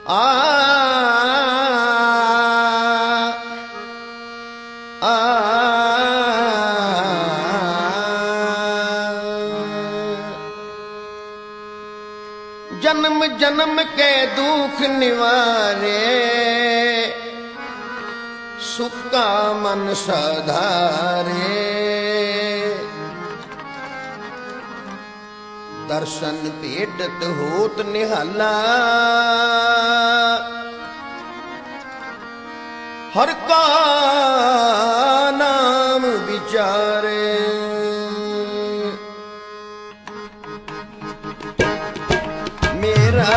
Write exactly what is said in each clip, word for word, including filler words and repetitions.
आ आ जन्म जन्म के दुख निवारे सुख का मन सधारे दर्शन भेटत होत निहाला हर का नाम विचारे मेरा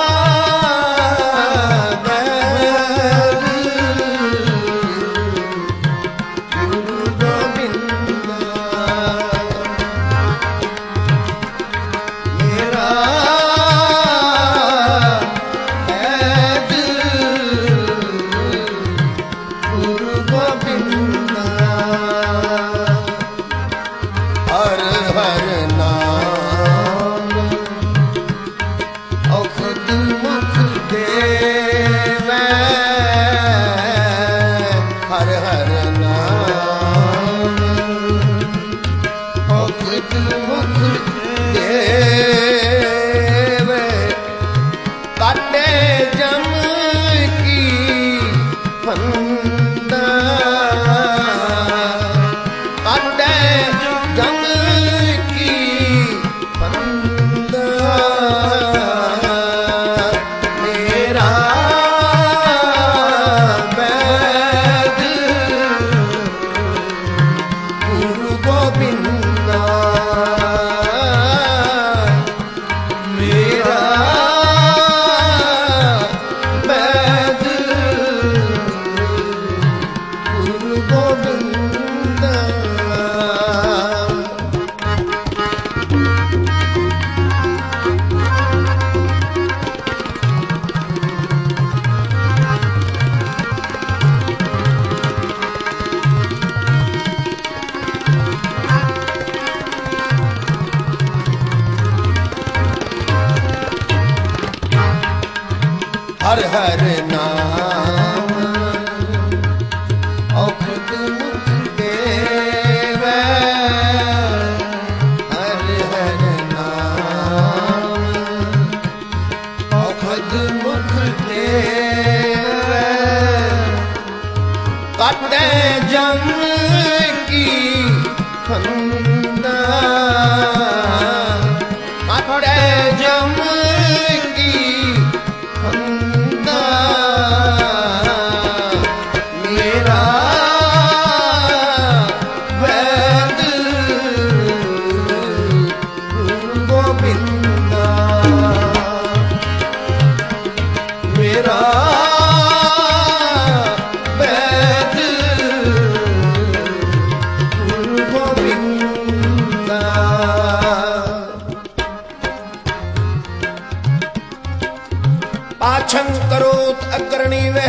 हर हर नाम औखद मुख देवे हर हर नाम औखद मुख देवे काटे जम की फंदा काटे जम पाछं करोत अग्रणी वह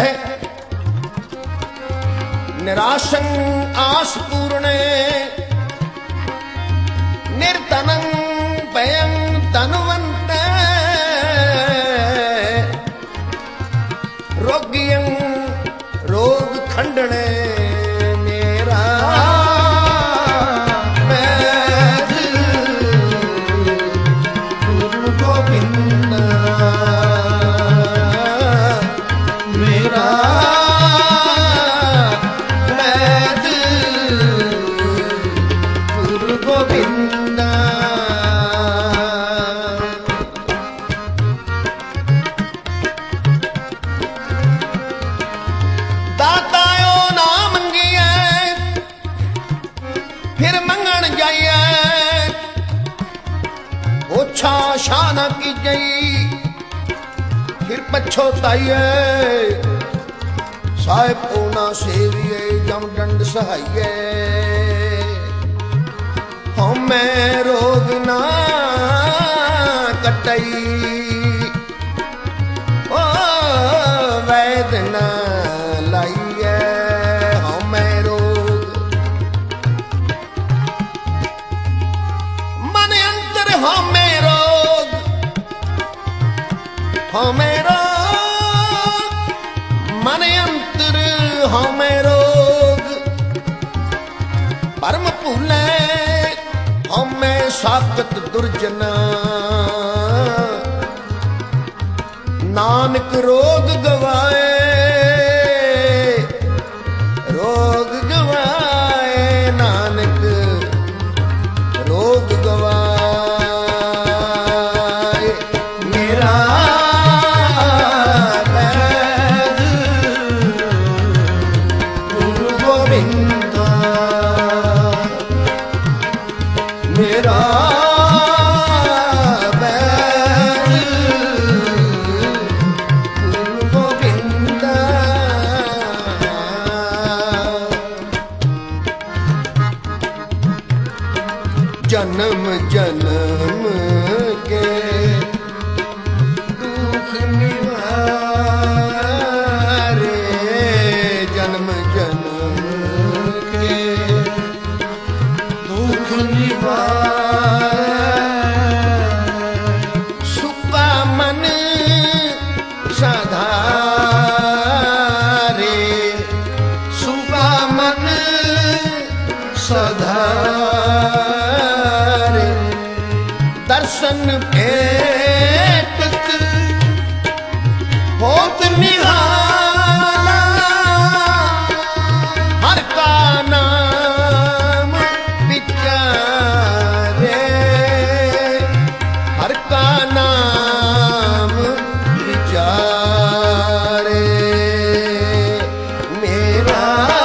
निराशं आस पूर्णे निर्धनं भयं धनवंत रोगियं रोग खंडने मेरा वैद गुरु गोविंद शान की जई फिर पछोताइए साहिब ओना सेविए जम दंड सहाइए हमें रोग ना कटई ओ वैद ना लाइए हमें रोग मन अंतर हमें हमें रोग ਹਉਮੈ ਰੋਗ ਭਰਮ ਭੁਲੈ ਹਉਮੈ ਸਾਖਤ ਦੁਰਜਨਾ ਨਾਨਕ ਰੋਗ ਗਵਾਏ ਰੋਗ ਗਵਾਏ ਨਾਨਕ ਰੋਗ ਗਵਾਏ ਮੇਰਾ ਵੈਦ ਗੁਰੂ ਗੋਬਿੰਦ ਮੇਰਾ जन्म जन्म के दुख निवारे जन्म जन्म के दुख निवारे सुपा मन सधारे सुपा मन सधारे दर्शन भेटत होत निहाला हर का नाम विचारे हर का नाम विचारे मेरा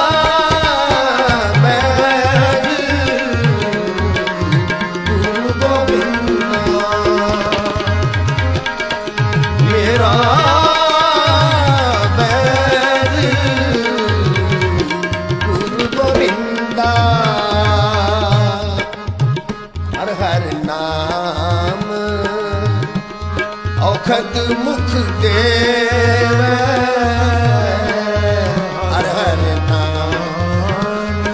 औखद मुख देवै हर हर नाम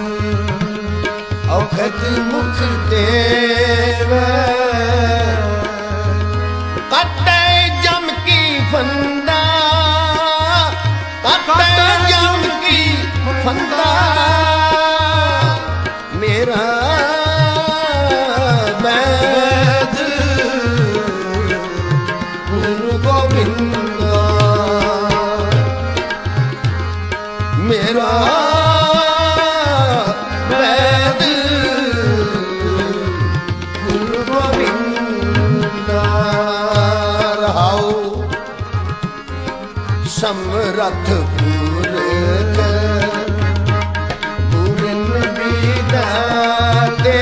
औखद मुख देवै कटे जम की फंदा कटे जम की फंदा मेरा मेरा वैद गुरु गोविंद रहाओ समरथ पुरख पूरन विधाते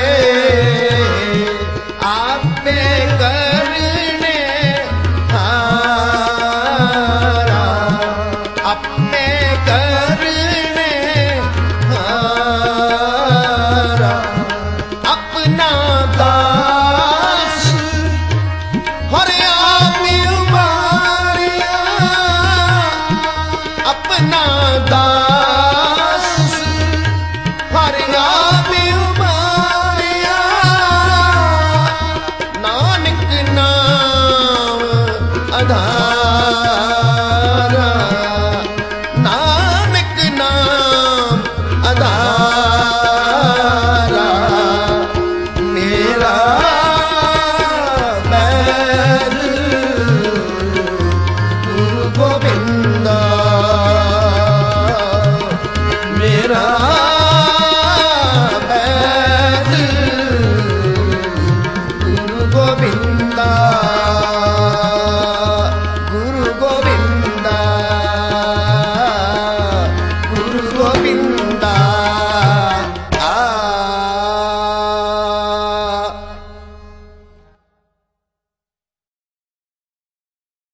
आपे करने हारा अपने करने हारा अपना दास हर आप उबारिया अपना दास हर आप उबारिया नानक नाम आधार